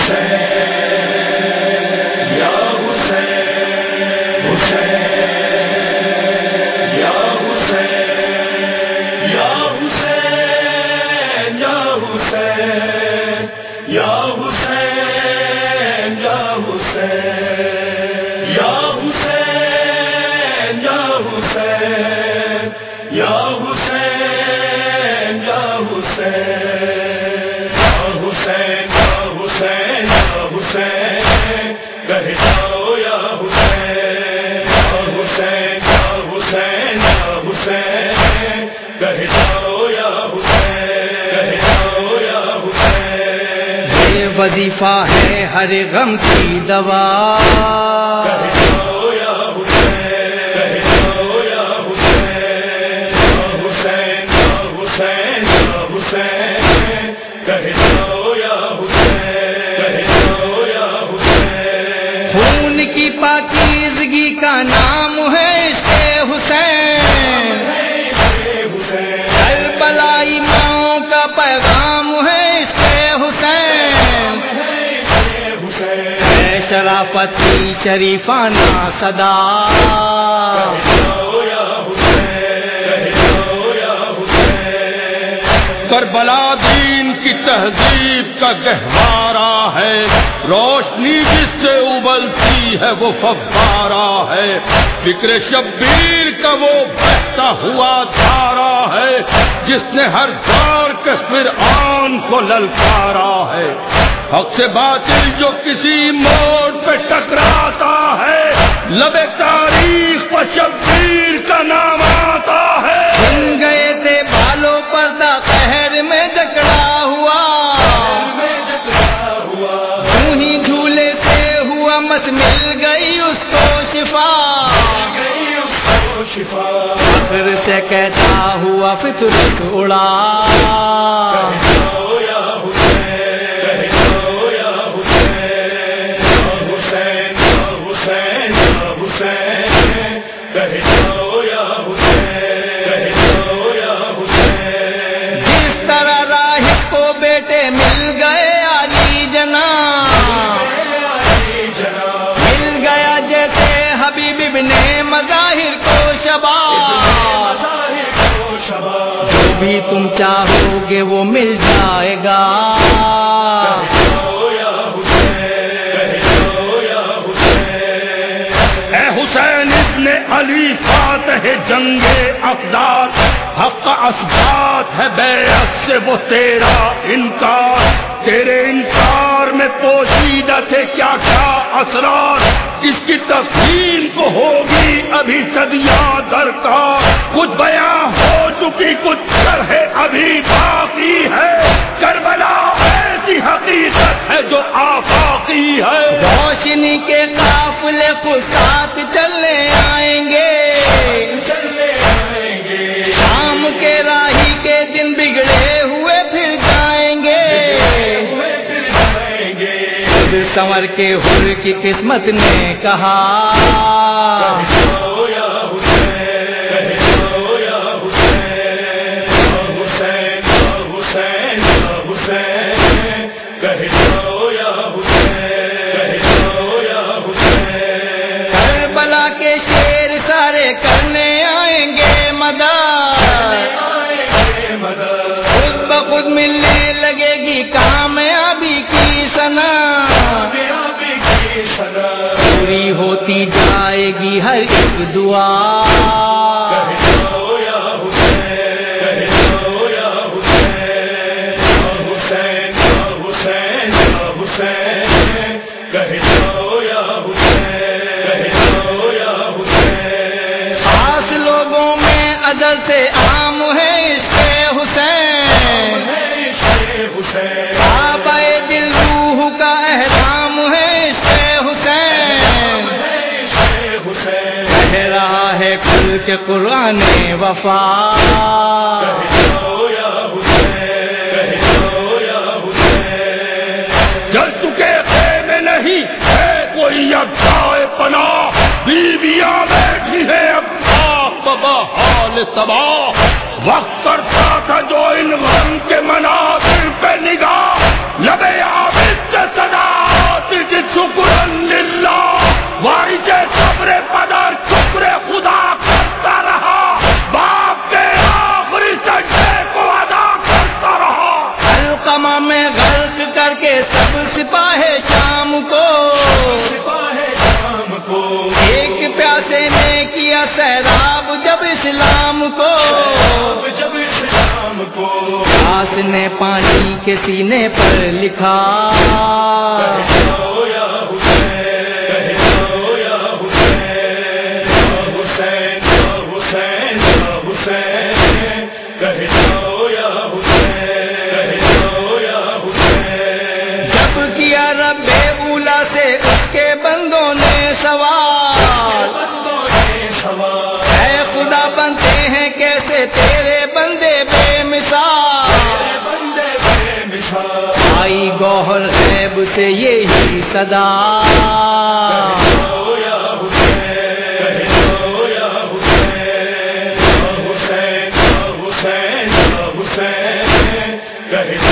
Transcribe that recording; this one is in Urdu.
وظیفہ ہے ہر غم کی دوا، خون کی پاکیزگی کا نام ہے عشق حسین، کربلائی ماؤں کا پیغام ہے عشق حسین، ہے شرافت کی شریفانہ صدا، کربلا دین کی تہذیب کا گہوارہ ہے، روشنی جس سے ابلتی ہے وہ فوارہ ہے، فکر شبیر کا وہ بہتا ہوا دھارا ہے، جس نے ہر دار کے فرعون کو للکارا ہے، حق سے باطل جو کسی موڑ پہ ٹکراتا ہے، لب تاریخ پر شبیر کا نام آتا ہے، بن گئے تھے بالوں پردہ قہر میں جکڑا ہوا، یوں ہی جھولے سے ہوا مت مل گئی اس کو شفا، فخر سے کہتا ہوا فطرت اڑا، مظاہر کو شباب، جو بھی تم چاہو گے وہ مل جائے گا، اے حسین ابن علی فاتح جنگ اقدار، حق اثبات ہے بیعت سے وہ تیرا انکار، تیرے انکار میں پوشیدہ تھے کیا کیا اسرار، اس کی تفہیم کو ہوگی ابھی صدیاں درکار، کچھ بیاں ہو چکی کچھ شرح ابھی باقی ہے، کربلا ایسی حقیقت ہے جو آفاقی ہے، روشنی کے قافلے کو ساتھ چلے آئیں گے، شام کے راہی کے دن بگڑے ہوئے پھر جائیں گے، سنور کے حر کی قسمت نے کہا، کربلا کے شیر سارے کرنے آئیں گے مدد، خود بخود ملنے لگے گی کامیابی کی سنا، پوری ہوتی جائے گی ہر ایک دعا، خاص لوگوں میں ازل سے عام ہے عشق حسین، بابا دل روح کا احرام ہے عشق حسین، کہہ رہا ہے کھل کے قرآن وفا، جل چکے خیمے نہیں ہے کوئی اب جائے پناہ، بیویاں بیٹھی ہے اب بحال تباہ، وقت کرتا تھا جو ان غم کے مناظر پہ نگاہ، لبے عابد سے صدا کر کے سب سپاہ شام کو ایک پیاسے نے کیا سیراب جب اسلام کو پیاس نے پانی کے سینے پر لکھا جب کیا رب اولا سے اس کے بندوں نے سوال اے خدا بنتے ہیں کیسے تیرے بندے بے مثال آئی گوہر غیب سے یہی صدا کہے